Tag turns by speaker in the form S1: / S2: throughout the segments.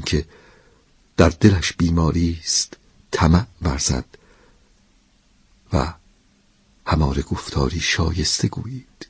S1: که در دلش بیماری است طمع ورزد و هماره گفتاری شایسته گویید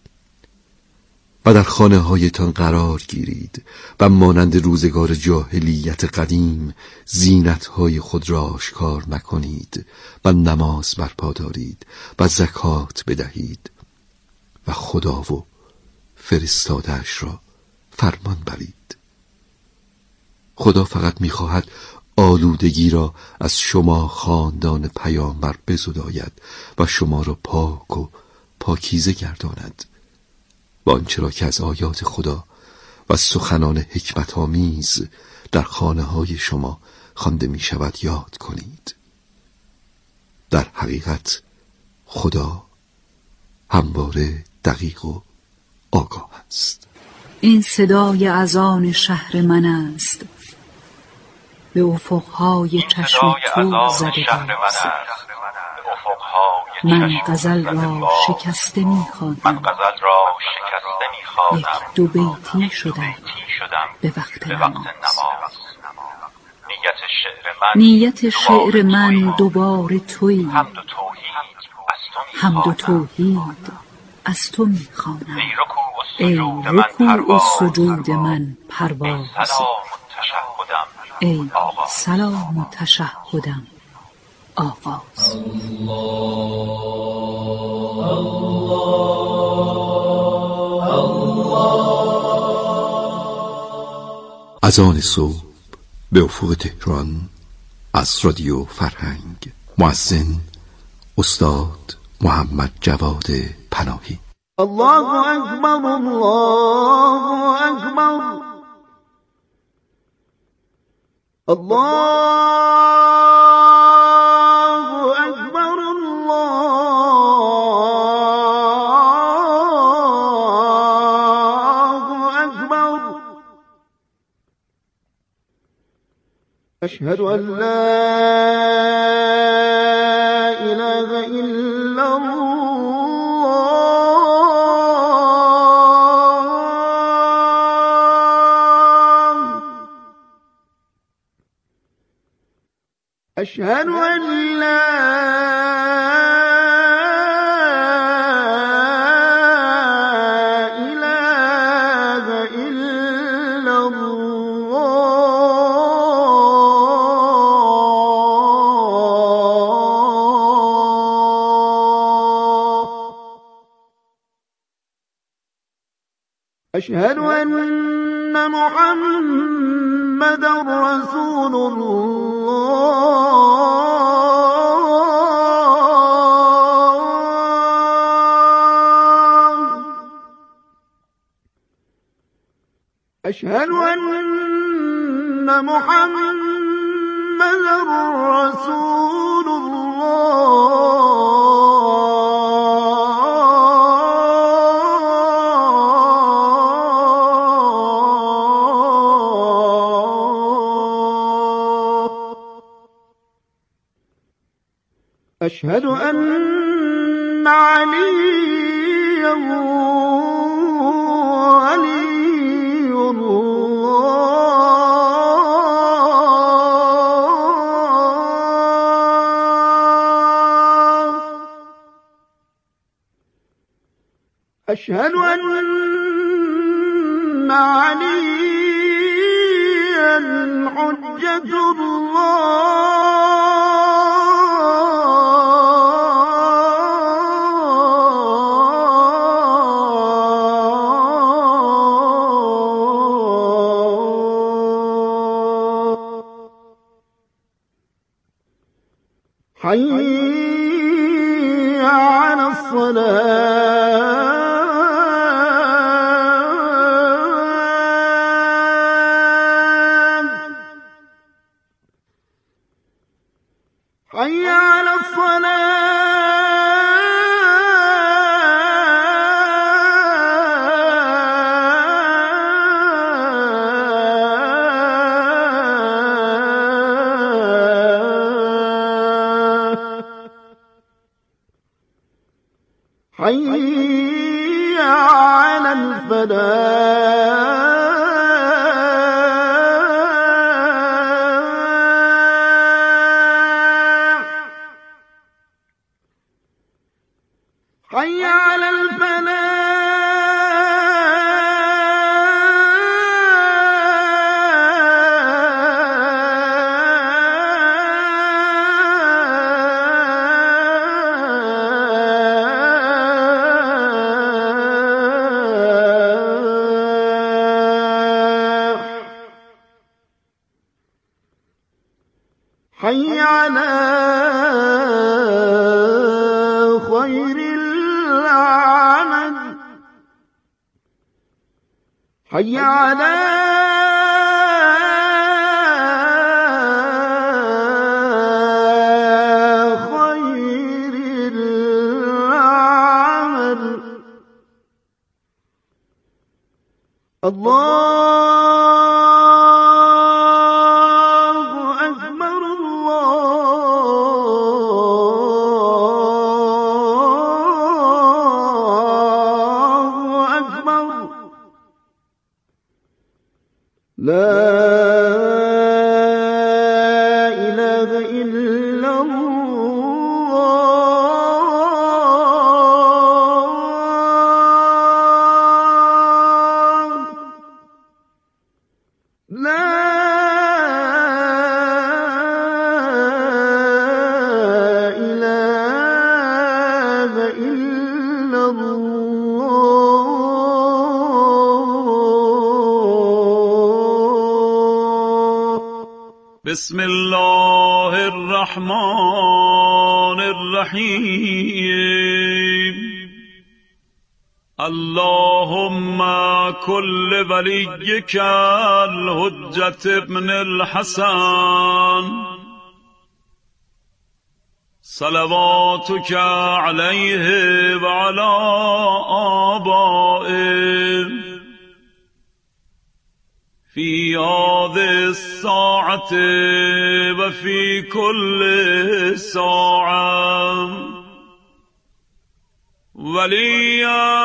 S1: و در خانه هایتان قرار گیرید و مانند روزگار جاهلیت قدیم زینت های خود را آشکار نکنید و نماز برپا دارید و زکات بدهید و خدا و فرستاده‌اش را فرمان برید. خدا فقط می‌خواهد آلودگی را از شما خاندان پیامبر بزداید و شما را پاک و پاکیزه گرداند و آنچه را که از آیات خدا و سخنان حکمت آمیز در خانه های شما خوانده می شود یاد کنید. در حقیقت خدا همواره دقیق و آگاه است.
S2: این صدای اذان شهر من است، به افقهای چشم تو زده باز. من غزل را شکسته می‌خوانم، یک دو بیتی شدم به وقت نماز. نیت شعر من دوباره تویی، حمد و توحید از تو می‌خوانم. ای رکوع و سجود من پرواز، ای سلام و تشهدم آغاز.
S1: اذان صبح به افق تهران از رادیو فرهنگ. مؤذن استاد محمد جواد پناهی.
S3: الله اکبر، الله اکبر، الله اکبر، الله اکبر. اشهد ان لا اله الا أشهد أن لا إله إلا الله. أشهد أن محمد رسول الله. أشهد أن محمد رسول الله. أشهد أن عليا ولي الله. أشهد أن عليا حجة الله. حي على الصلاة. حي على حي على الفلاح. حي على خير العمل حي على خير العمل الله أكبر الله أكبر لا إله إلا الله لا إله إلا الله
S4: بسم الله الرحمن الرحيم اللهم كل وليك الحجة ابن الحسن صلواتك عليه وعلى آبائه في هذه الساعة وفي كل ساعة وليا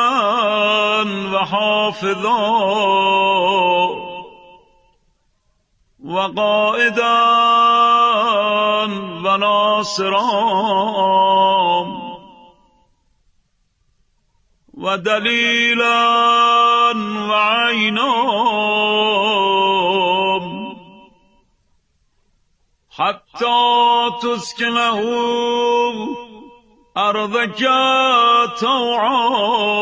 S4: وحافظا وقائدا وناصرا ودليلا وعينا حتى تسكنه أرضك طوعا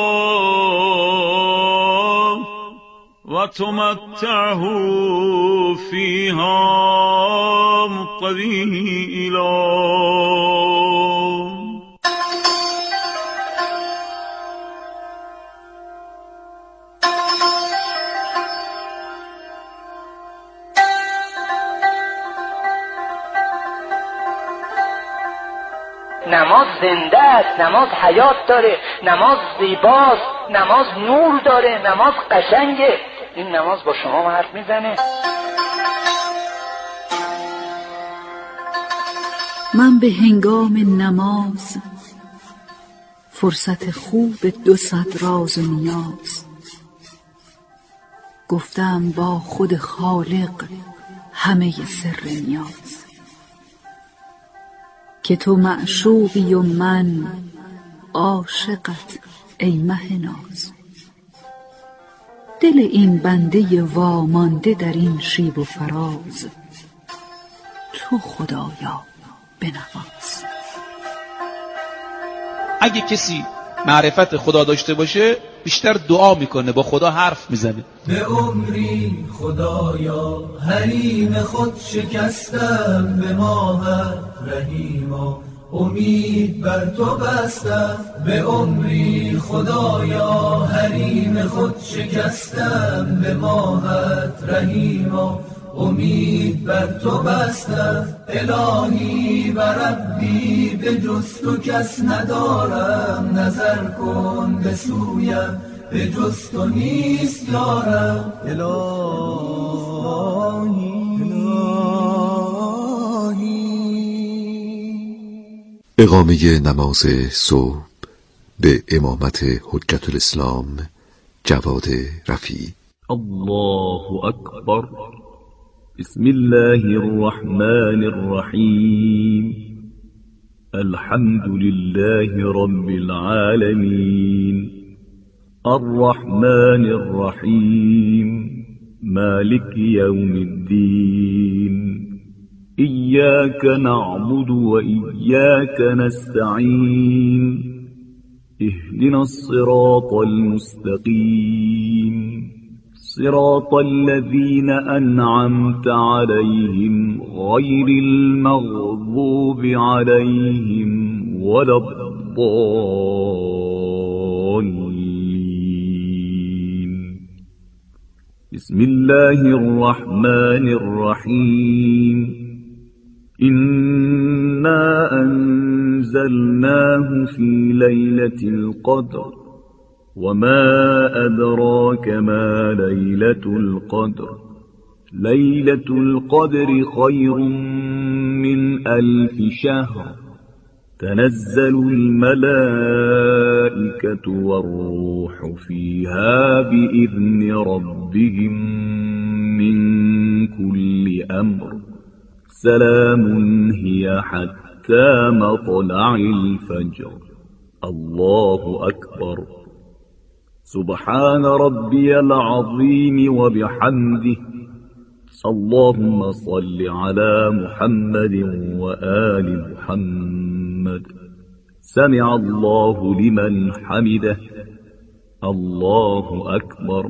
S4: وتمتعه فيها طويلا.
S5: نماز زنده است، نماز حیات داره، نماز زیباست، نماز نور داره، نماز قشنگه. این نماز با شما حرف میزنه.
S2: من به هنگام نماز فرصت خوب 200 راز و نیاز گفتم با خود خالق همه سر نیاز، که تو معشوقی و من عاشقت ای مه ناز. دل این بنده وامانده در این شیب و فراز، تو خدایا بنواز.
S6: اگه کسی معرفت خدا داشته باشه بیشتر دعا میکنه، با خدا حرف میزنه.
S7: به عمری خدایا حریم خود شکستم، به ماهت رحیما امید بر تو بستم. به عمری خدایا حریم خود شکستم، به ماهت رحیما امید بر تو بستم. الهی و ربی به جز تو کس ندارم، نظر کن به سویم به جز تو نیست یارم.
S1: اقامه نماز صبح به امامت حجت الاسلام جواد رفیعی.
S8: الله اکبر. بسم الله الرحمن الرحیم. الحمد لله رب العالمين الرحمن الرحيم مالك يوم الدين إياك نعبد وإياك نستعين اهدنا الصراط المستقيم صراط الذين أنعمت عليهم غير المغضوب عليهم ولا الضالين. بسم الله الرحمن الرحيم. إنا أنزلناه في ليلة القدر وما أدراك ما ليلة القدر. ليلة القدر خير من 1000 شهر. تنزل الملائكة والروح فيها بإذن ربهم من كل أمر. سلام هي حتى مطلع الفجر. الله أكبر. سبحان ربي العظيم وبحمده. اللهم صل على محمد وآل محمد. سمع الله لمن حمده. الله أكبر.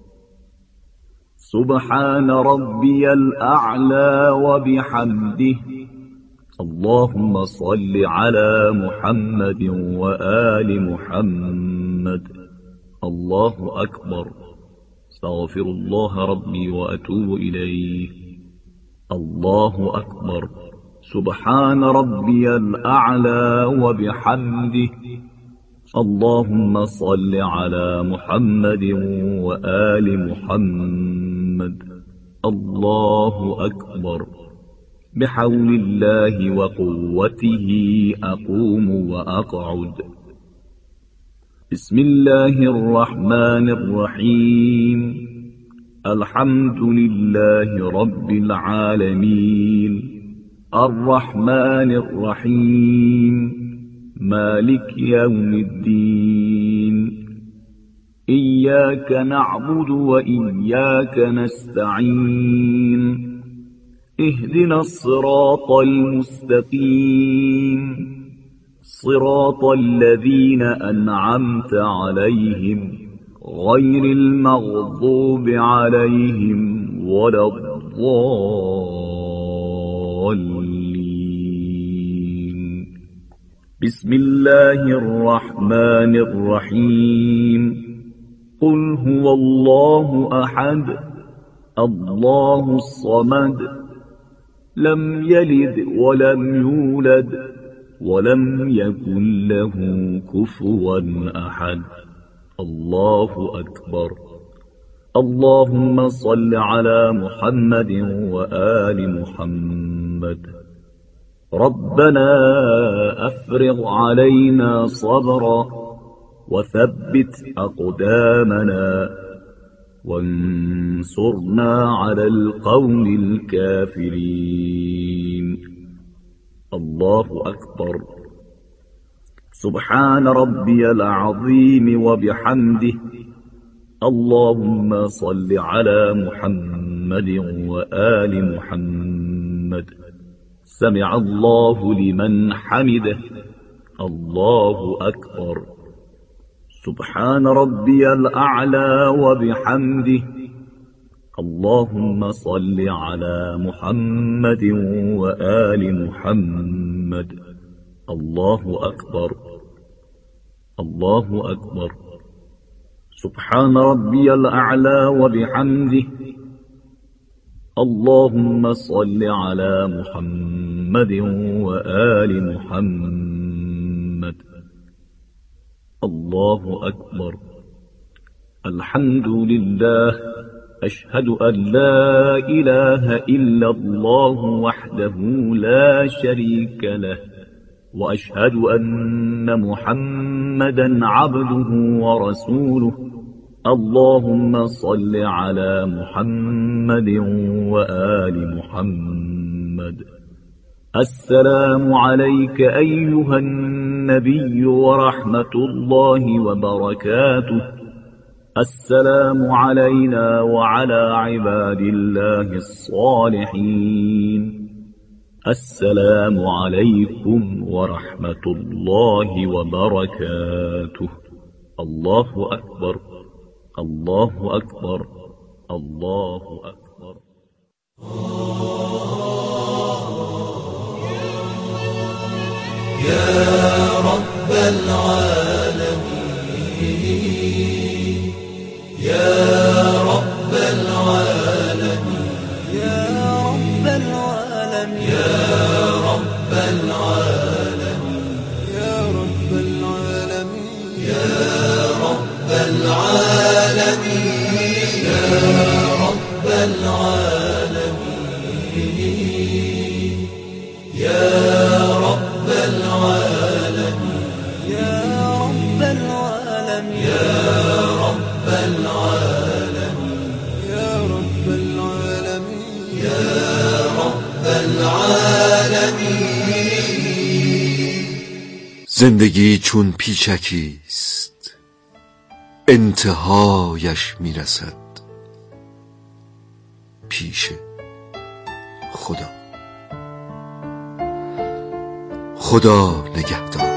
S8: سبحان ربي الأعلى وبحمده. اللهم صل على محمد وآل محمد. الله أكبر. استغفر الله ربي وأتوب إليه. الله أكبر. سبحان ربي الأعلى وبحمده. اللهم صل على محمد وآل محمد. الله أكبر. بحول الله وقوته أقوم وأقعد. بسم الله الرحمن الرحيم. الحمد لله رب العالمين. الرحمن الرحيم. مالك يوم الدين. إياك نعبد وإياك نستعين. اهدنا الصراط المستقيم. صراط الذين أنعمت عليهم غير المغضوب عليهم ولا الضالين. بسم الله الرحمن الرحيم. قل هو الله أحد الله الصمد لم يلد ولم يولد ولم يكن له كفوا أحد. الله أكبر. اللهم صل على محمد وآل محمد. ربنا أفرغ علينا صبرا وثبت أقدامنا وانصرنا على القوم الكافرين. الله أكبر. سبحان ربي العظيم وبحمده. اللهم صل على محمد وآل محمد. سمع الله لمن حمده. الله أكبر. سبحان ربي الأعلى وبحمده. اللهم صل على محمد وآل محمد. الله أكبر. الله أكبر. سبحان ربي الأعلى وبحمده. اللهم صل على محمد وآل محمد. الله أكبر. الحمد لله. أشهد أن لا إله إلا الله وحده لا شريك له وأشهد أن محمدا عبده ورسوله. اللهم صل على محمد وآل محمد. السلام عليك أيها النبي ورحمة الله وبركاته. السلام علينا وعلى عباد الله الصالحين. السلام عليكم ورحمة الله وبركاته. الله أكبر. الله أكبر. الله اکبر.
S7: يا رب العالمين يا رب العالمين يا رب العالمين يا رب العالمين يا رب العالمين يا رب العالمين يا رب العالمين يا رب العالمين يا رب العالمين يا رب العالمين يا رب العالمين يا رب العالمين.
S1: زندگی چون پیچکیست انتهایش میرسد پیش خدا. خدا نگهدار.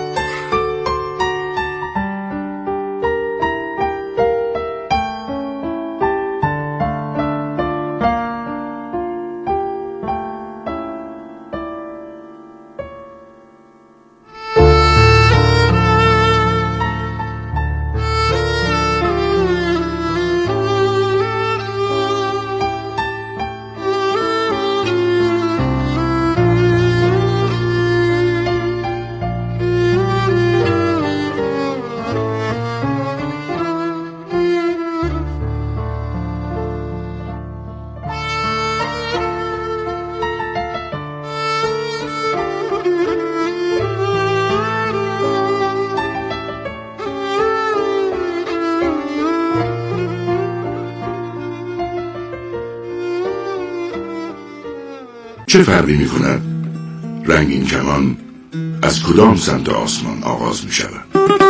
S9: چه فرقی می کند رنگین کمان از کدام سمت آسمان آغاز می شود؟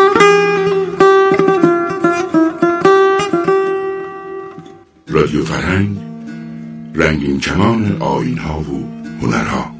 S9: رادیو فرهنگ، رنگین کمان آیین‌ها و هنرها.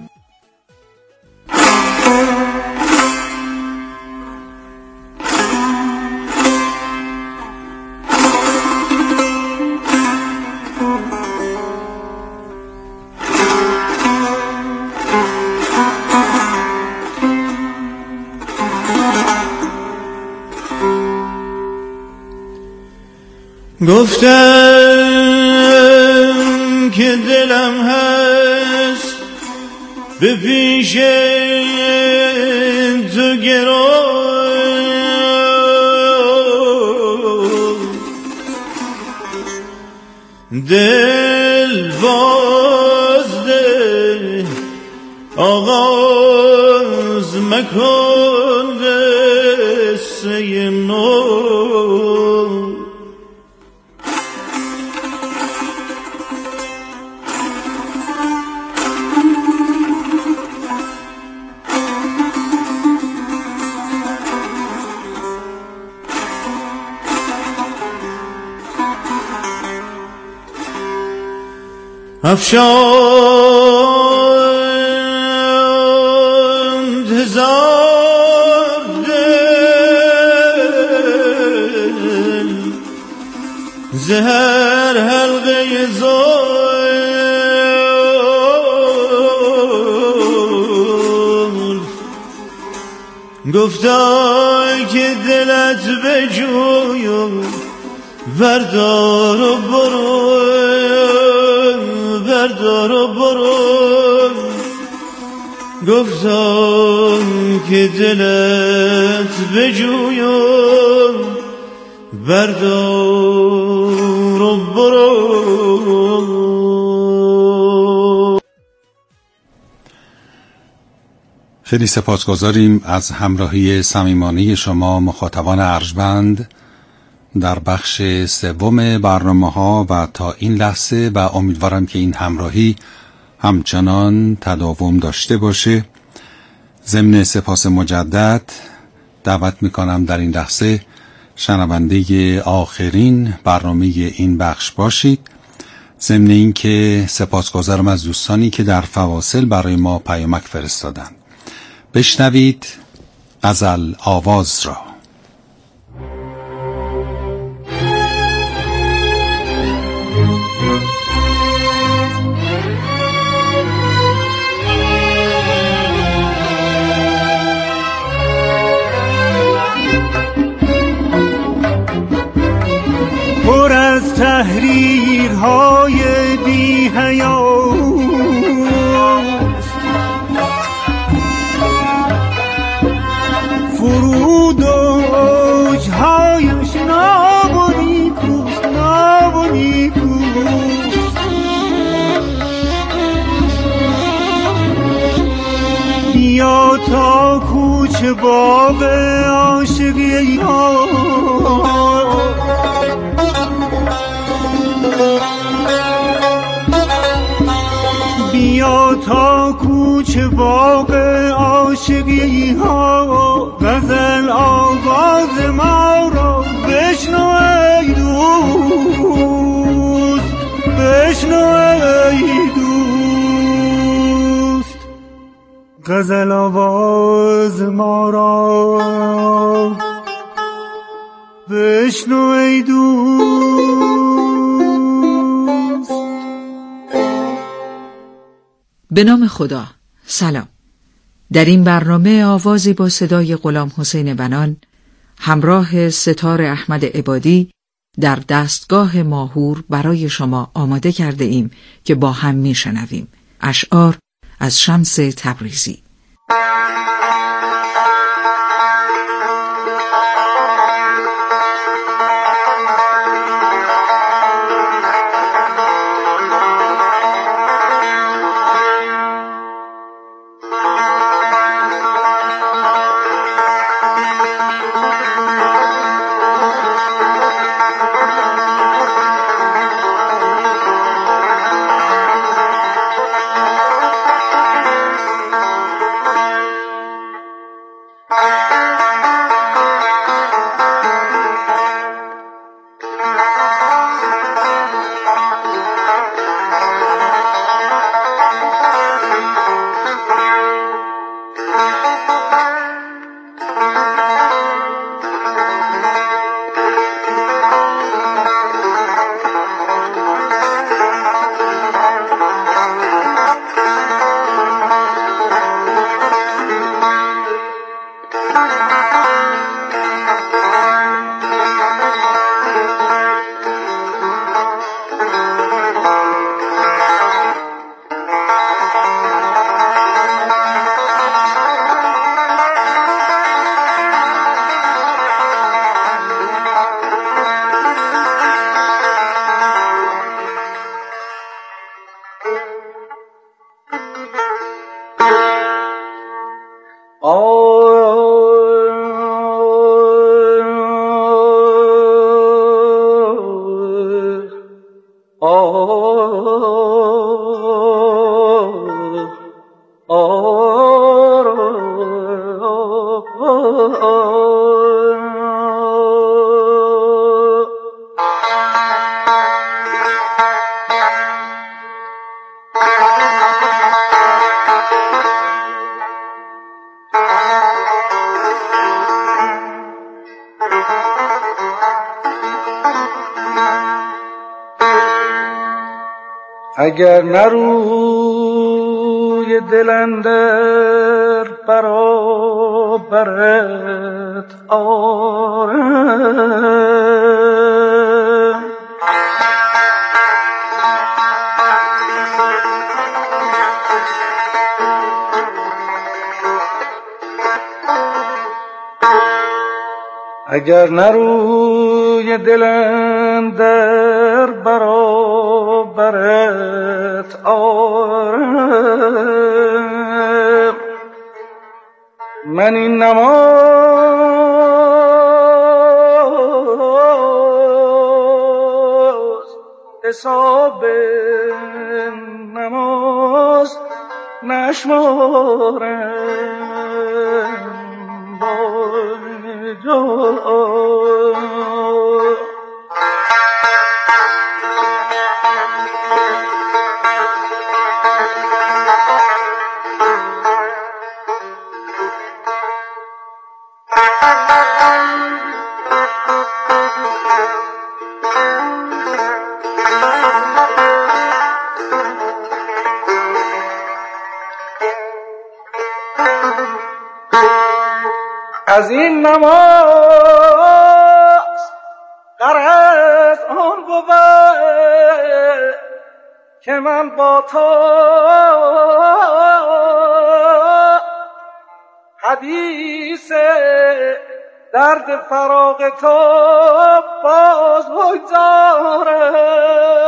S3: گفتم که دلم هست به پیش تو گرو، دل بازده آغاز مکن قصه نو. افشاند هزار دل زهر حلقه زلف، گفتا که دلت بجویم بردار و برو، بردار و برو. گفتم که دلت بجویم بردار و برو.
S10: خیلی سپاسگزاریم از همراهی صمیمانه شما مخاطبان ارجمند در بخش سوم برنامه‌ها و تا این لحظه، و امیدوارم که این همراهی همچنان تداوم داشته باشه. ضمن سپاس مجدد دعوت میکنم در این لحظه شنونده آخرین برنامه این بخش باشید. ضمن این که سپاسگزارم از دوستانی که در فواصل برای ما پیامک فرستادند. بشنوید غزل آواز را.
S3: زنجیرهای بی حیاست، فرود اوجهایش ناب و نیکوست، ناب و نیکوست. بیا تا کوچه باغ عاشقی ها، بیا تا کوچه باغ عاشقی ها، غزل آواز ما را بشنو ای دوست، بشنو ای دوست. غزل آواز ما را بشنو ای دوست.
S2: به نام خدا. سلام. در این برنامه آوازی با صدای غلام حسین بنان همراه ستار احمد عبادی در دستگاه ماهور برای شما آماده کرده ایم که با هم می شنویم اشعار از شمس تبریزی.
S11: اگر نروی دل اندر برابرت آرم، اگر نروی دل اندر برابرت آرم، من این نماز حساب نماز نشمارم با جا. از این نماز غرض آن بود که من با تو حدیث درد فراق تو باز بگذارم.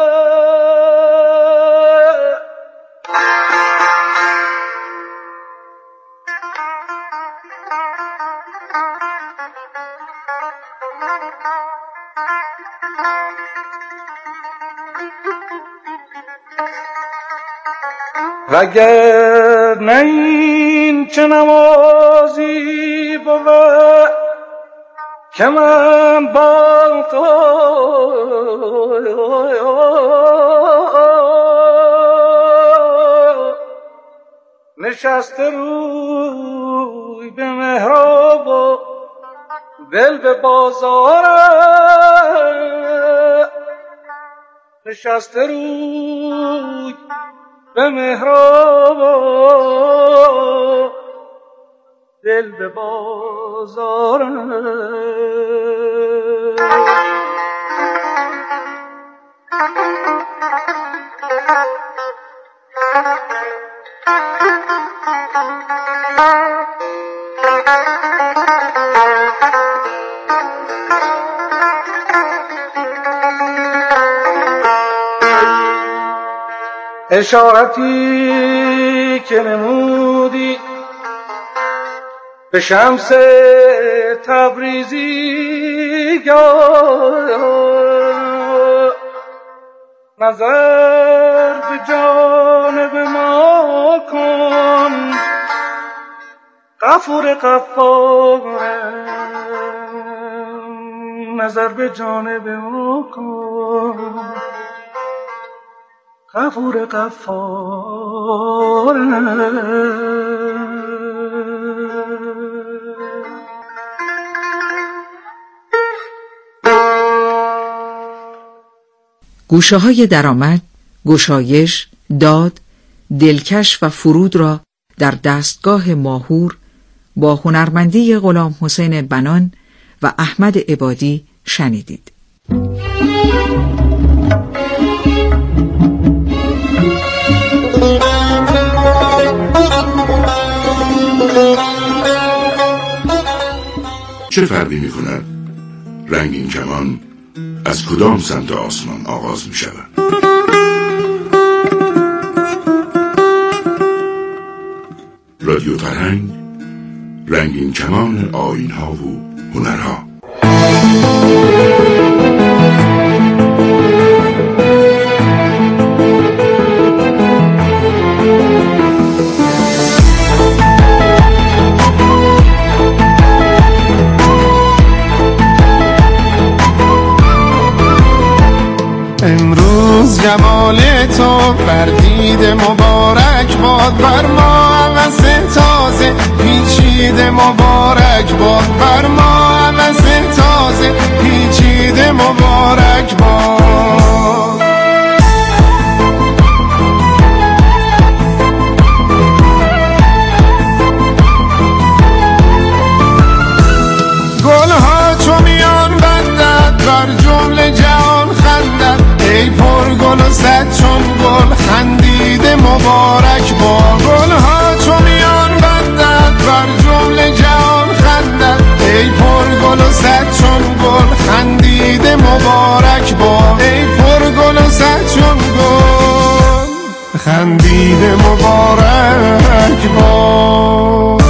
S11: وگر نه این چه نمازی بود که من با تو نشسته روی به محراب و دل به بازارم، نشسته روی به محراب دل به بازارم. اشارتی که نمودی به شمس تبریزی نظر به جانب ما کن غفور غفار، نظر به جانب ما کن غفور غفار.
S2: گوشه های درآمد، گشایش، داد، دلکش و فرود را در دستگاه ماهور با هنرمندی غلام حسین بنان و احمد عبادی شنیدید.
S9: چه فرقی می کند رنگین کمان از کدام سمت آسمان آغاز می شود؟ رادیو فرهنگ، رنگین کمان آیین‌ها و هنرها.
S12: امروز جمال تو بردید مبارک باد بر ما، عوض تازه پیچید مبارک باد بر ما، عوض تازه پیچید مبارک باد. گلها چو میان بندد بر جمله جهان خندد، ای پر گل و صد چون گل خندید مبارک باد. گلها چو میان بندد بر جمله جهان خندد، ای پر گل و صد چون گل خندید مبارک باد، ای پر گل و صد چون گل خندید مبارک باد.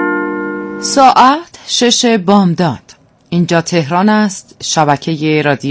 S13: ساعت 6 بامداد. اینجا تهران است. شبکه رادیو